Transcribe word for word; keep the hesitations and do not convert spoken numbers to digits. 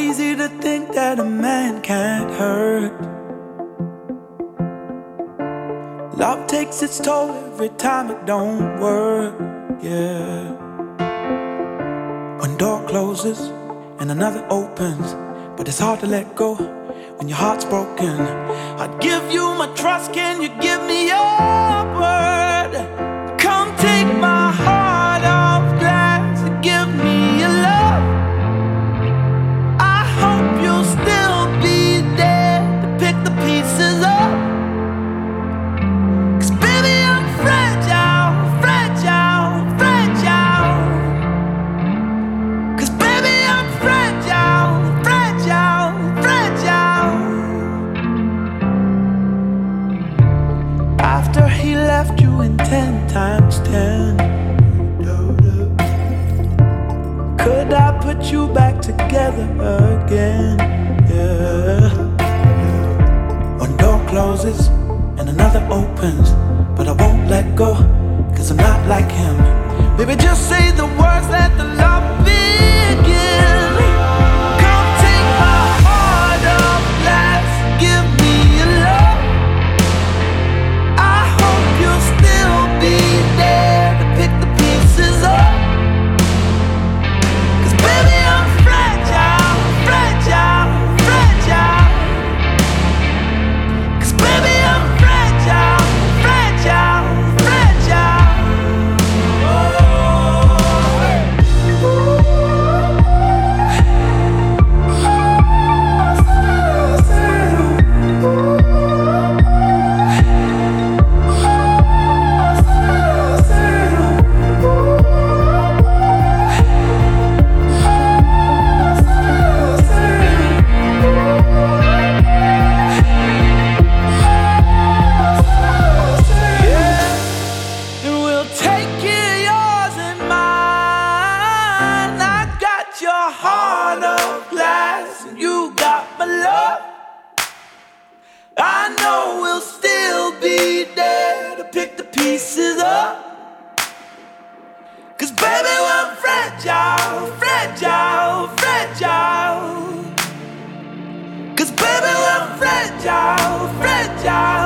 easy to think that a man can't hurt. Love takes its toll every time it don't work, yeah. One door closes and another opens, but it's hard to let go when your heart's broken. I'd give you my trust, can you give me your word? Come take my heart off glass and give me your love. I hope you'll still be there to pick the pieces up. Cause baby I'm fragile, fragile, fragile. Cause baby I'm fragile, fragile, fragile. After he left you in ten times ten, could I put you back together again? Yeah. One door closes and another opens, but I won't let go, cause I'm not like him. Baby, just say the words, let the love begin. Come take my heart of glass, give me your love. I hope you'll still be there to pick the pieces up. Cause baby I'm fragile, fragile, fragile. Cause baby I'm fragile, fragile, fragile. Heart of glass, and you got my love. I know we'll still be there to pick the pieces up. Cause baby we're fragile, fragile, fragile. Cause baby we're fragile, fragile.